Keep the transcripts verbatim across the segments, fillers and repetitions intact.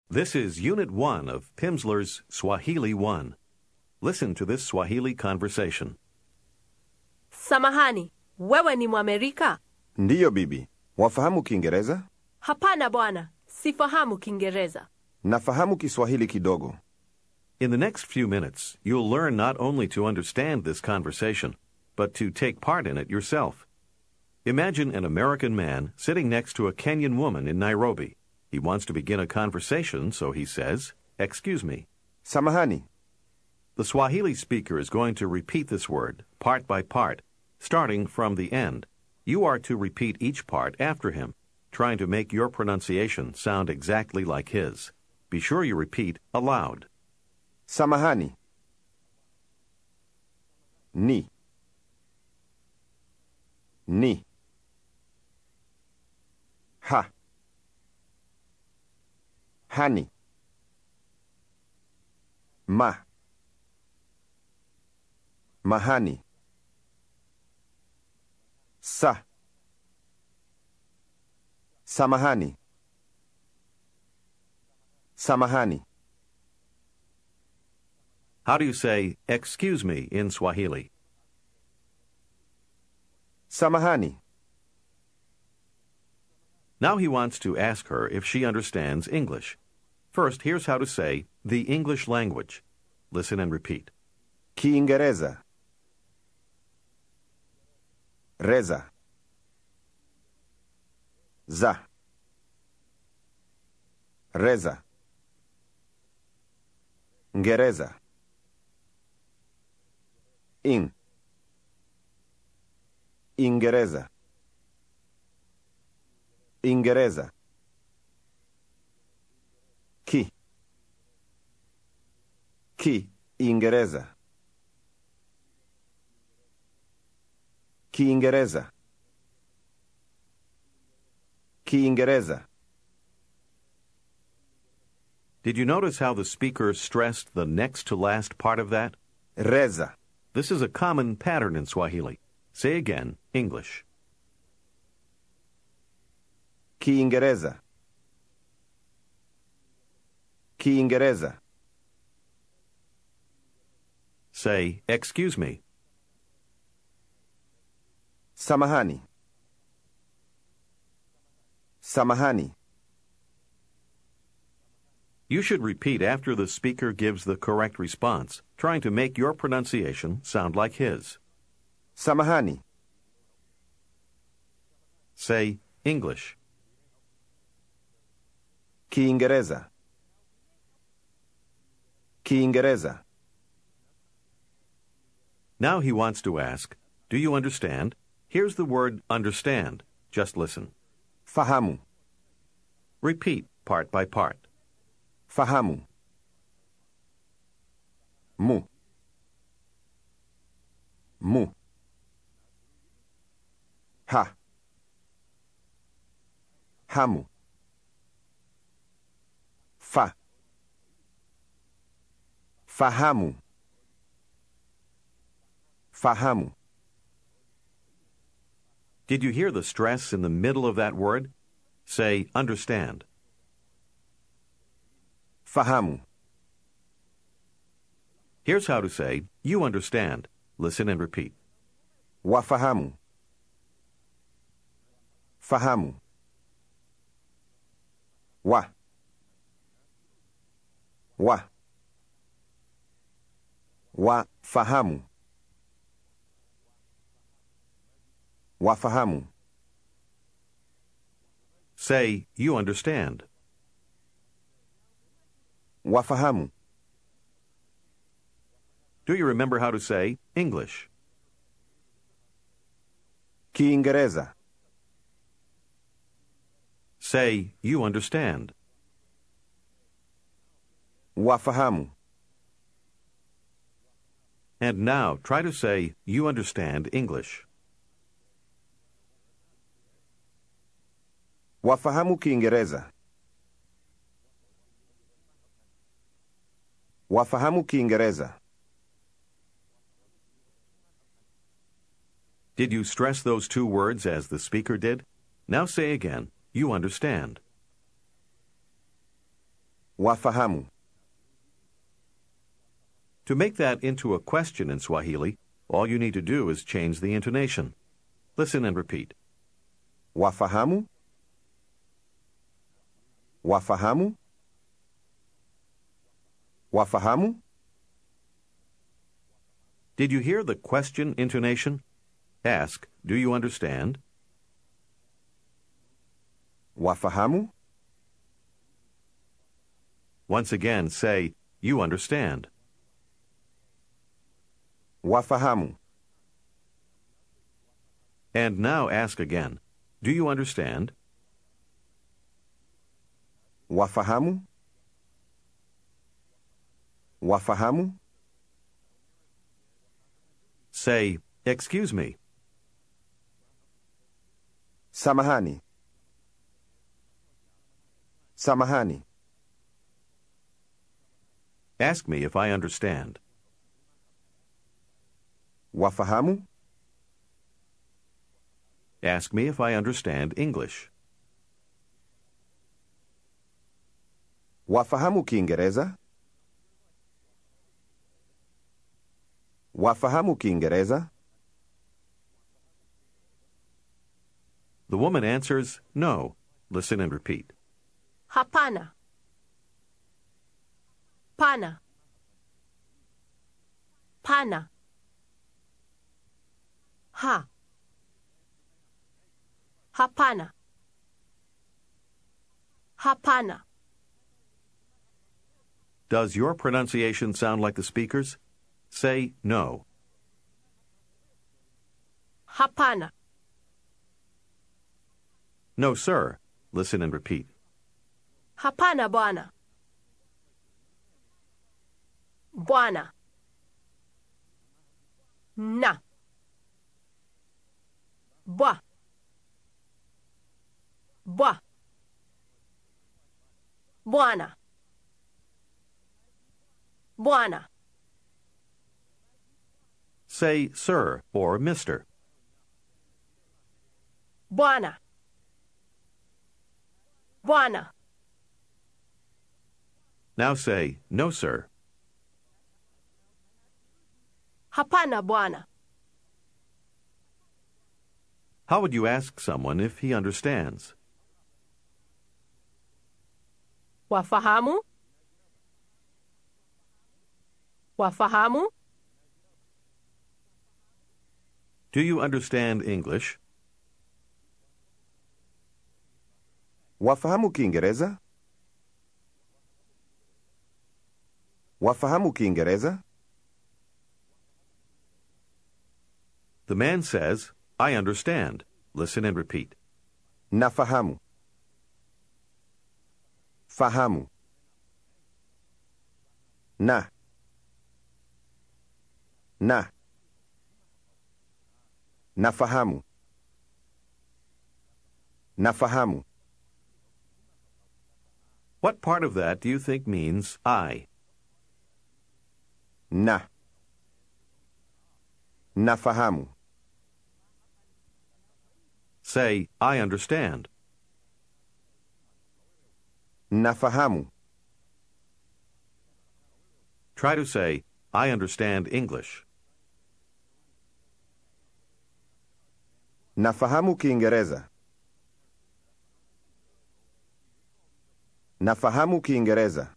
This is Unit one of Pimsleur's Swahili one. Listen to this Swahili conversation. Samahani, wewe ni Mwamerika? Ndiyo bibi. Wafahamu Kiingereza? Hapana bwana, sifahamu Kiingereza. Nafahamu Kiswahili kidogo. In the next few minutes, you'll learn not only to understand this conversation, but to take part in it yourself. Imagine an American man sitting next to a Kenyan woman in Nairobi. He wants to begin a conversation, so he says, "Excuse me." Samahani. The Swahili speaker is going to repeat this word, part by part, starting from the end. You are to repeat each part after him, trying to make your pronunciation sound exactly like his. Be sure you repeat aloud. Samahani. Ni. Ni. Ha. Hani. Ma. Mahani. Sa. Samahani. Samahani. How do you say, "Excuse me," in Swahili? Samahani. Now he wants to ask her if she understands English. First, here's how to say the English language. Listen and repeat. Kiingereza. Reza. Za. Reza. Ngereza. In. Ingereza. Ingereza. Ki. Ki. Ingereza. Kiingereza. Kiingereza. Did you notice how the speaker stressed the next to last part of that? Reza. This is a common pattern in Swahili. Say again, English. Kiingereza. Kiingereza. Say, "Excuse me." Samahani. Samahani. You should repeat after the speaker gives the correct response, trying to make your pronunciation sound like his. Samahani. Say, English. Kiingereza. Kiingereza. Now he wants to ask, "Do you understand?" Here's the word understand. Just listen. Fahamu. Repeat part by part. Fahamu. Mu. Mu. Ha. Hamu. Fa. Fahamu. Fahamu. Did you hear the stress in the middle of that word? Say, understand. Fahamu. Here's how to say, you understand. Listen and repeat. Wafahamu. Fahamu. Wa. Wa. Wa fahamu. Wafahamu. Say, you understand. Wafahamu. Do you remember how to say English? Kiingereza. Say, you understand. Wafahamu. And now try to say, you understand English. Wafahamu Kiingereza. Wafahamu Kiingereza. Did you stress those two words as the speaker did? Now say again, you understand. Wafahamu. To make that into a question in Swahili, all you need to do is change the intonation. Listen and repeat. Wafahamu? Wafahamu? Wafahamu? Did you hear the question intonation? Ask, do you understand? Wafahamu? Once again, say, you understand. Wafahamu. And now ask again, do you understand? Wafahamu? Wafahamu? Say, excuse me. Samahani. Samahani. Ask me if I understand. Wafahamu? Ask me if I understand English. Wafahamu Kiingereza? Wafahamu Kiingereza? The woman answers, no. Listen and repeat. Hapana. Pana. Pana. Ha. Hapana. Hapana. Does your pronunciation sound like the speaker's? Say no. Hapana. No, sir. Listen and repeat. Hapana, bwana. Bwana. Na. Bwa. Bwa. Bwana. Bwana. Say sir or mister. Bwana. Bwana. Now say no, sir. Hapana, bwana. How would you ask someone if he understands? Wafahamu? Wafahamu? Do you understand English? Wafahamu Kiingereza? Wafahamu Kiingereza? The man says, I understand. Listen and repeat. Nafahamu. Fahamu. Na. Na. Nafahamu. Nafahamu. What part of that do you think means I? Na. Nafahamu. Say, I understand. Nafahamu. Try to say, I understand English. Nafahamu Kiingereza. Nafahamu Kiingereza.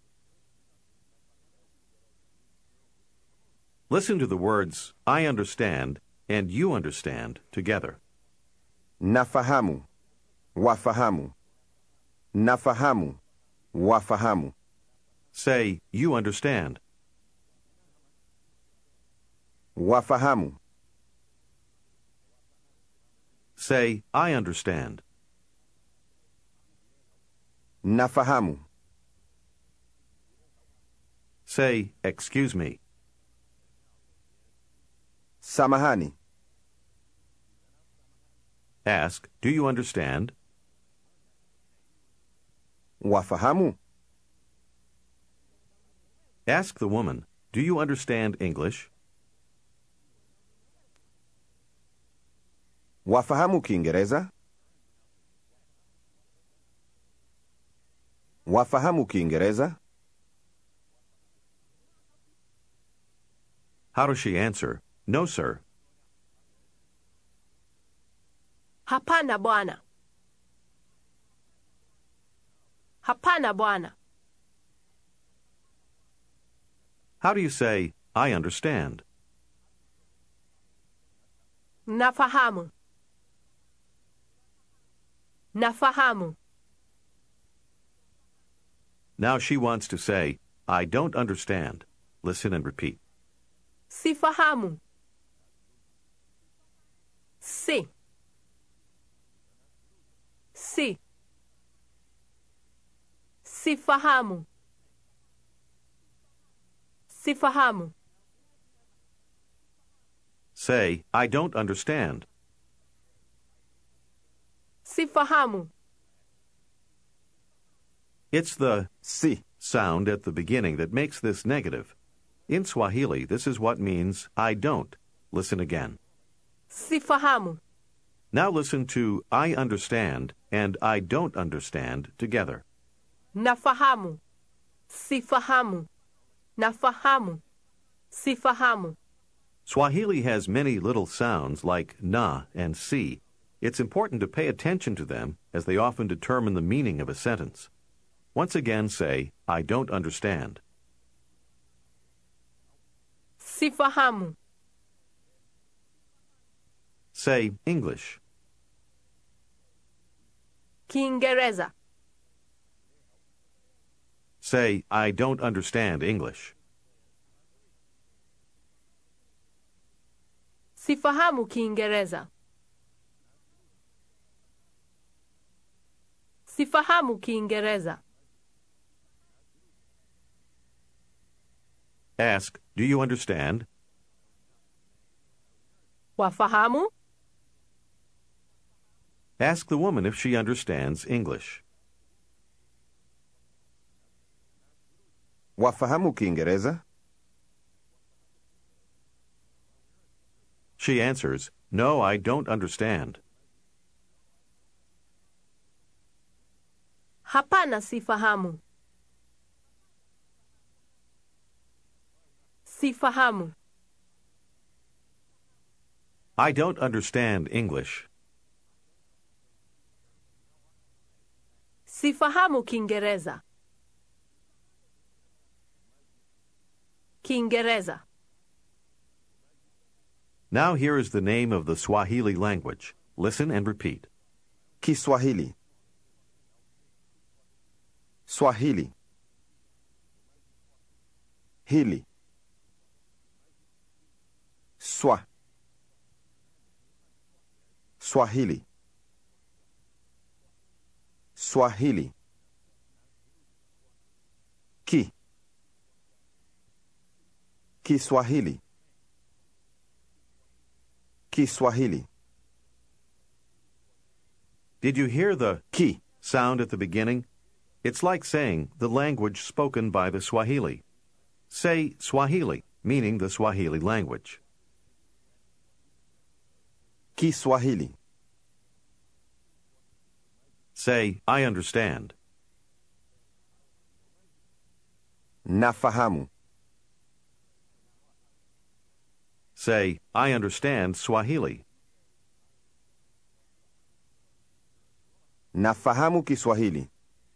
Listen to the words, I understand, and you understand together. Nafahamu. Wafahamu. Nafahamu. Wafahamu. Say, you understand. Wafahamu. Say, I understand. Nafahamu. Say, excuse me. Samahani. Ask, do you understand? Wafahamu. Ask the woman, do you understand English? Wafahamu Kiingereza? Wafahamu Kiingereza? How does she answer? No, sir. Hapana bwana. Hapana bwana. How do you say, I understand? Nafahamu. Nafahamu. Now she wants to say, I don't understand. Listen and repeat. Sifahamu. Si. Si. Sifahamu. Sifahamu. Say, I don't understand. Sifahamu. It's the Si. sound at the beginning that makes this negative. In Swahili, this is what means I don't. Listen again. Sifahamu. Now listen to I understand and I don't understand together. Nafahamu. Sifahamu. Nafahamu. Sifahamu. Swahili has many little sounds like na and si. It's important to pay attention to them as they often determine the meaning of a sentence. Once again say, I don't understand. Sifahamu. Say, English. Kiingereza. Say, I don't understand English. Sifahamu Kiingereza. Sifahamu Kiingereza. Ask, do you understand? Wafahamu? Ask the woman if she understands English. Wafahamu Kiingereza? She answers, no, I don't understand. Hapana sifahamu. Sifahamu. I don't understand English. Sifahamu Kiingereza. Kiingereza. Now here is the name of the Swahili language. Listen and repeat. Kiswahili. Swahili. Hili. Swa. Swahili. Swahili. Ki. Kiswahili. Kiswahili. Did you hear the Ki. sound at the beginning? It's like saying the language spoken by the Swahili. Say Swahili, meaning the Swahili language. Kiswahili. Say, I understand. Nafahamu. Say, I understand Swahili. Nafahamu Kiswahili.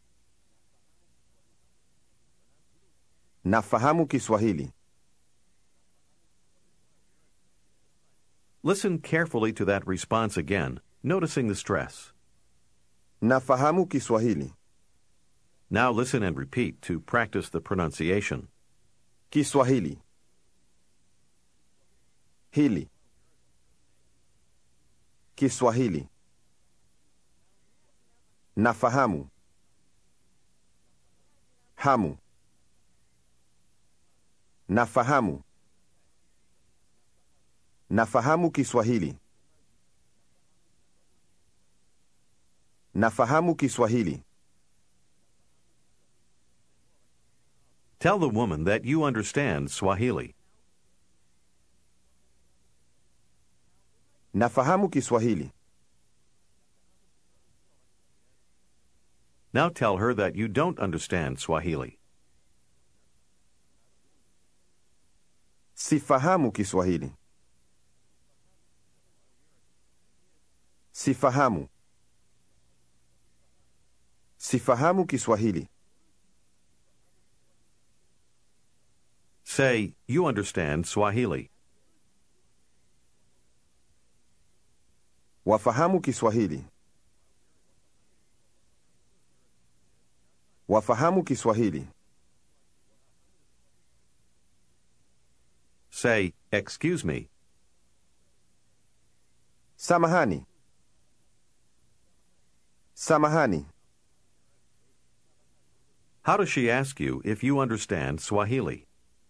Nafahamu Kiswahili. Listen carefully to that response again, noticing the stress. Nafahamu Kiswahili. Now listen and repeat to practice the pronunciation. Kiswahili. Hili. Kiswahili. Nafahamu. Hamu. Nafahamu. Nafahamu Kiswahili. Nafahamu Kiswahili. Tell the woman that you understand Swahili. Nafahamu Kiswahili. Now tell her that you don't understand Swahili. Sifahamu Kiswahili. Sifahamu. Sifahamu Kiswahili. Say, you understand Swahili. Wafahamu Kiswahili. Wafahamu Kiswahili. Say, excuse me. Samahani. Samahani. How does she ask you if you understand Swahili?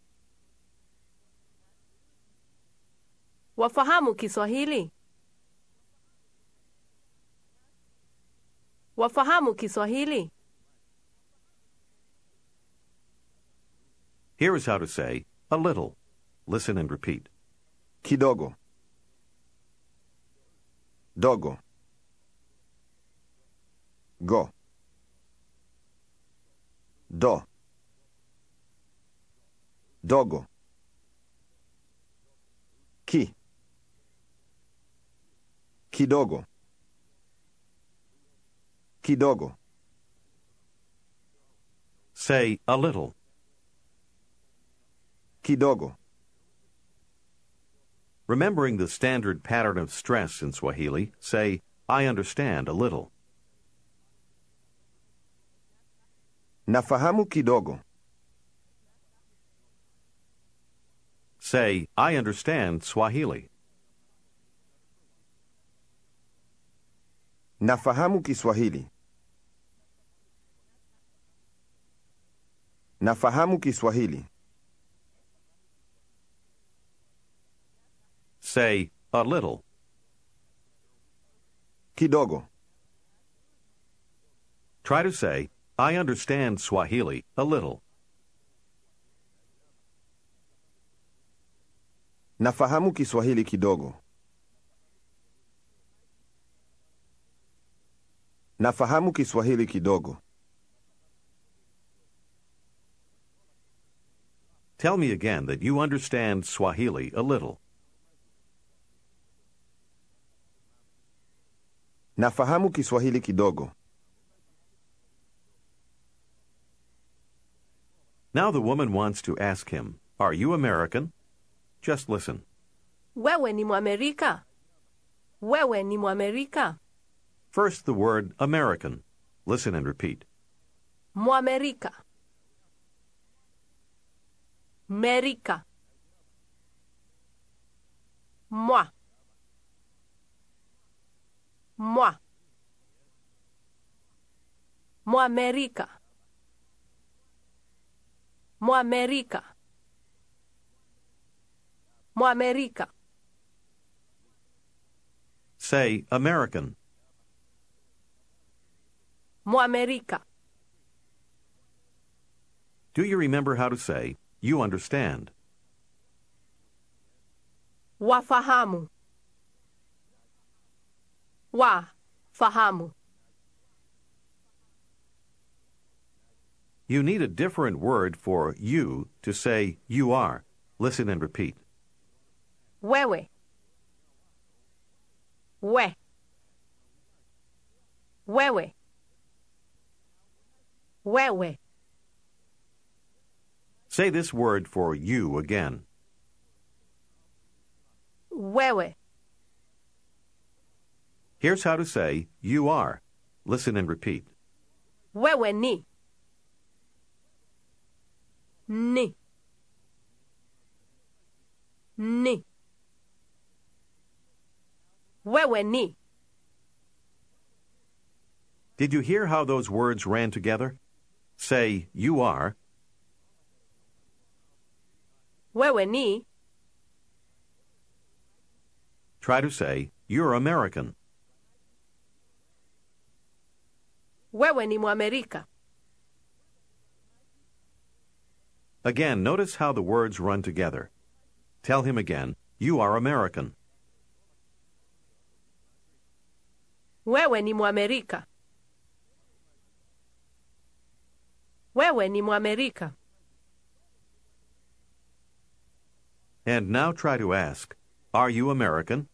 Wafahamu Kiswahili? Wafahamu Kiswahili? Here is how to say, a little. Listen and repeat. Kidogo. Dogo. Go. Do. Dogo. Ki. Kidogo. Kidogo. Say, a little. Kidogo. Remembering the standard pattern of stress in Swahili, say, I understand a little. Nafahamu kidogo. Say, I understand Swahili. Nafahamu Kiswahili. Nafahamu Kiswahili. Say, a little. Kidogo. Try to say, I understand Swahili a little. Nafahamu Kiswahili kidogo. Nafahamu Kiswahili kidogo. Tell me again that you understand Swahili a little. Nafahamu Kiswahili kidogo. Now the woman wants to ask him, are you American? Just listen. Wewe ni Mwamerika? Wewe ni Mwamerika? First the word American. Listen and repeat. Mwamerika. Merika. Mwa. Mwa. Mwamerika. Mwamerika. Mwamerika. Say American. Mwamerika. Do you remember how to say, you understand? Wafahamu. Wa. Fahamu. You need a different word for you to say you are. Listen and repeat. Wewe. We. Wewe. Wewe. Say this word for you again. Wewe. Here's how to say you are. Listen and repeat. Wewe ni. Ni. Ni. Wewe ni. Did you hear how those words ran together? Say you are. Wewe ni. Try to say you're American. Wewe ni Mwamerika. Again, notice how the words run together. Tell him again, you are American. Wewe ni Mwamerika. Wewe ni Mwamerika. And now try to ask, are you American?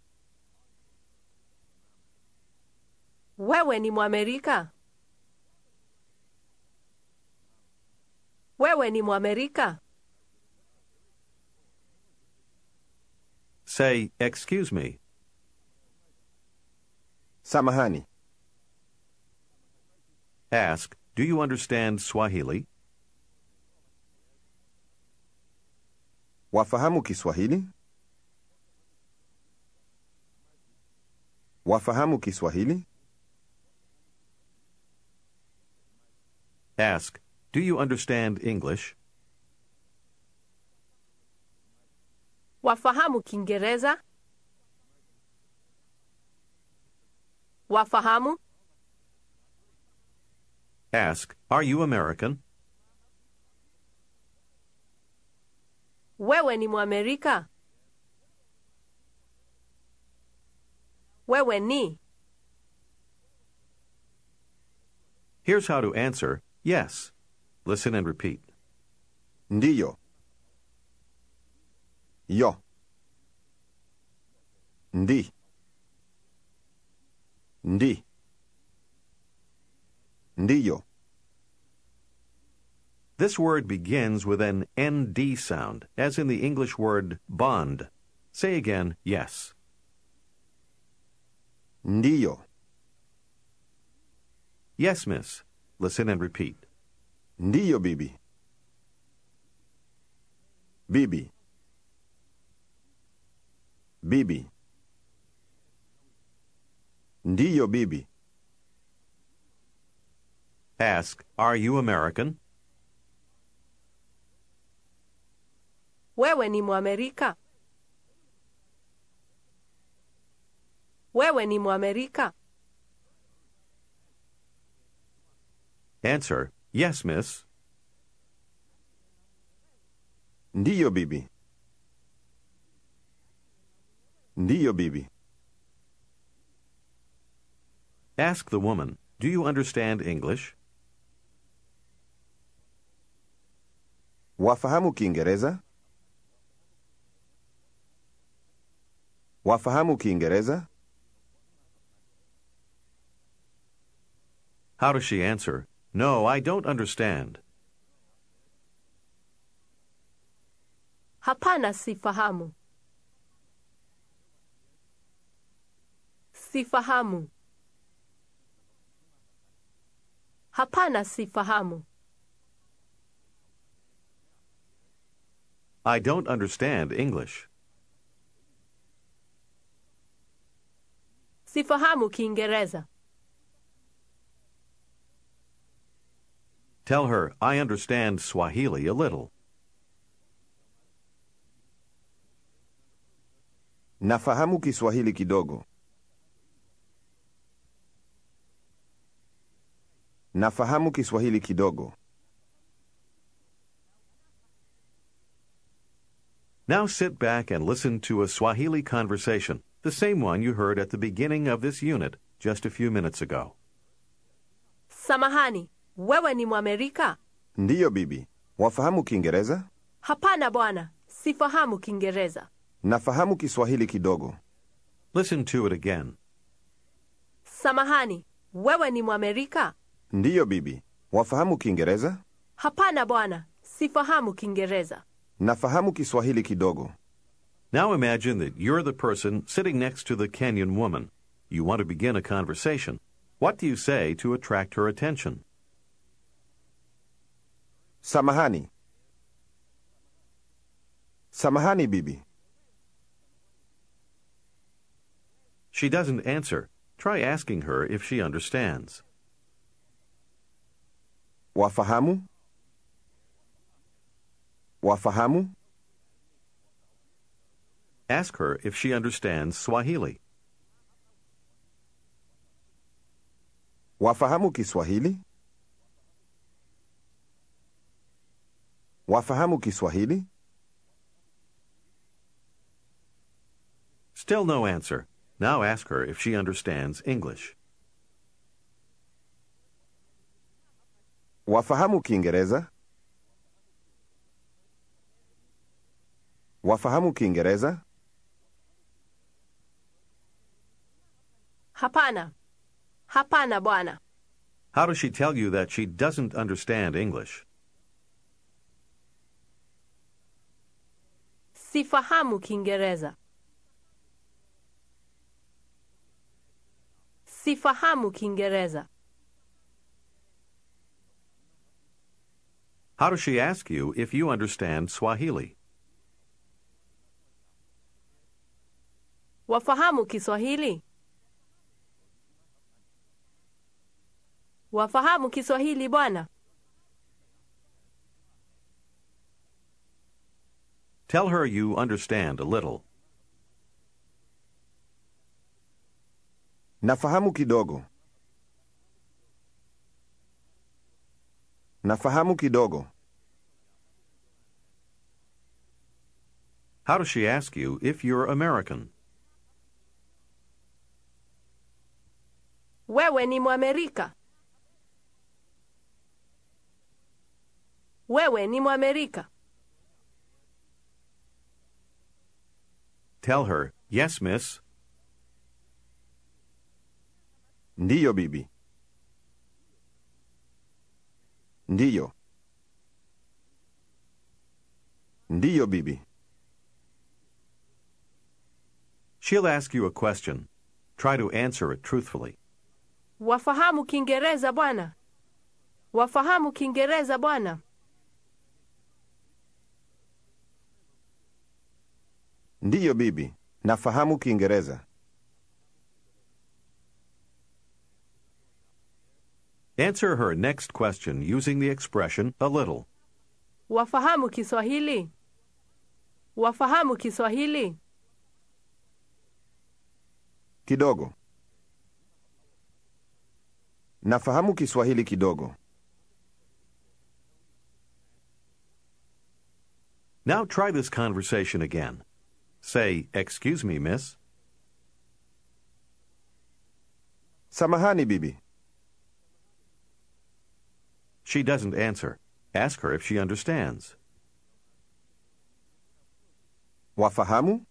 Wewe ni Mwamerika? Wewe ni Mwamerika? Say, excuse me. Samahani. Ask, do you understand Swahili? Wafahamu Kiswahili? Wafahamu Kiswahili? Ask, do you understand English? Wafahamu Kiingereza? Wafahamu? Ask, are you American? Wewe ni Mwamerika? Wewe ni? Here's how to answer, yes. Listen and repeat. Ndiyo. Yo. Ndi. Ndi. Ndiyo. This word begins with an N D sound, as in the English word bond. Say again, yes. Ndiyo. Yes, miss. Listen and repeat. Ndiyo, bibi. Bibi. Bibi. Ndiyo, bibi. Ask, are you American? Wewe ni Mwamerika? Wewe ni Mwamerika? Answer, yes, miss. Ndiyo, bibi. Ndiyo, bibi. Ask the woman, do you understand English? Wafahamu Kiingereza? Wafahamu Kiingereza? How does she answer? No, I don't understand. Hapana, sifahamu. Sifahamu. Hapana, sifahamu. I don't understand English. Sifahamu Kiingereza. Tell her, I understand Swahili a little. Nafahamu Kiswahili kidogo. Nafahamu Kiswahili kidogo. Now sit back and listen to a Swahili conversation, the same one you heard at the beginning of this unit just a few minutes ago. Samahani, wewe ni Mwamerika? Ndiyo, bibi. Wafahamu Kiingereza? Hapana bwana, sifahamu Kiingereza. Nafahamu Kiswahili kidogo. Listen to it again. Samahani, wewe ni Mwamerika? Ndiyo, bibi. Wafahamu Kiingereza? Hapana bwana, sifahamu Kiingereza. Nafahamu Kiswahili kidogo. Now imagine that you're the person sitting next to the Kenyan woman. You want to begin a conversation. What do you say to attract her attention? Samahani. Samahani, bibi. She doesn't answer. Try asking her if she understands. Wafahamu? Wafahamu? Ask her if she understands Swahili. Wafahamu Kiswahili? Wafahamu Kiswahili? Still no answer. Now ask her if she understands English. Wafahamu Kiingereza? Wafahamu Kiingereza? Hapana. Hapana bwana. How does she tell you that she doesn't understand English? Sifahamu Kiingereza. Sifahamu Kiingereza. How does she ask you if you understand Swahili? Wafahamu Kiswahili? Wafahamu Kiswahili bwana? Tell her you understand a little. Nafahamu kidogo. Nafahamu kidogo. How does she ask you if you're American? Wewe ni Mwamerika? Wewe ni Mwamerika? Tell her, yes, miss. Ndiyo bibi. Ndiyo. Ndiyo bibi. She'll ask you a question. Try to answer it truthfully. Wafahamu Kiingereza bwana? Wafahamu Kiingereza bwana? Ndiyo bibi. Nafahamu Kiingereza. Answer her next question using the expression a little. Wafahamu Kiswahili? Wafahamu Kiswahili? Kidogo. Nafahamu Kiswahili kidogo. Now try this conversation again. Say, excuse me, miss. Samahani bibi. She doesn't answer. Ask her if she understands. Wafahamu?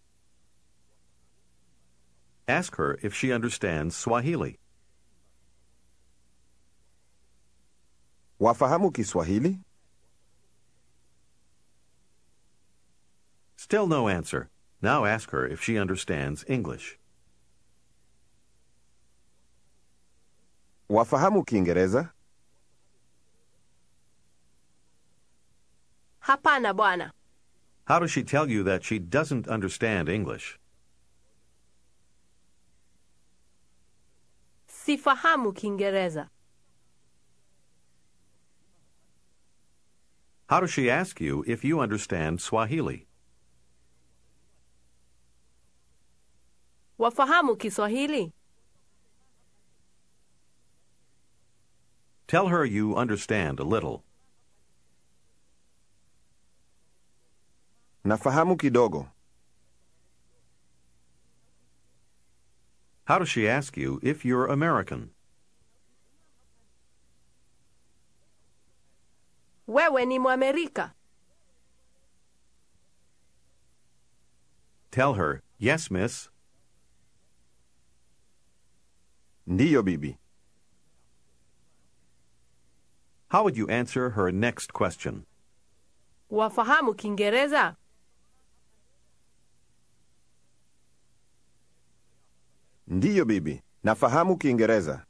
Ask her if she understands Swahili. Wafahamu Kiswahili? Still no answer. Now ask her if she understands English. Wafahamu Kiingereza? Hapana bwana. How does she tell you that she doesn't understand English? Sifahamu Kiingereza. How does she ask you if you understand Swahili? Wafahamu Kiswahili? Tell her you understand a little. Nafahamu kidogo. How does she ask you if you're American? Wewe ni Mwamerika? Tell her, yes, miss. Ndiyo bibi. How would you answer her next question? Wafahamu Kiingereza? Ndiyo bibi. Nafahamu Kiingereza.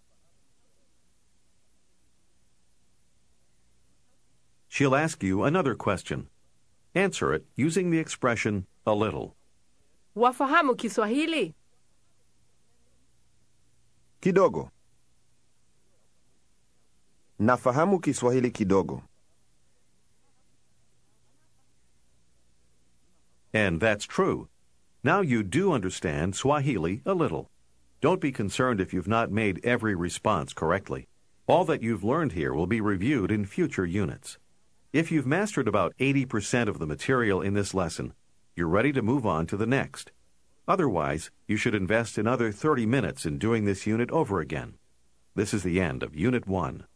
She'll ask you another question. Answer it using the expression a little. Wafahamu Kiswahili? Kidogo. Nafahamu Kiswahili kidogo. And that's true. Now you do understand Swahili a little. Don't be concerned if you've not made every response correctly. All that you've learned here will be reviewed in future units. If you've mastered about eighty percent of the material in this lesson, you're ready to move on to the next. Otherwise, you should invest another thirty minutes in doing this unit over again. This is the end of Unit one.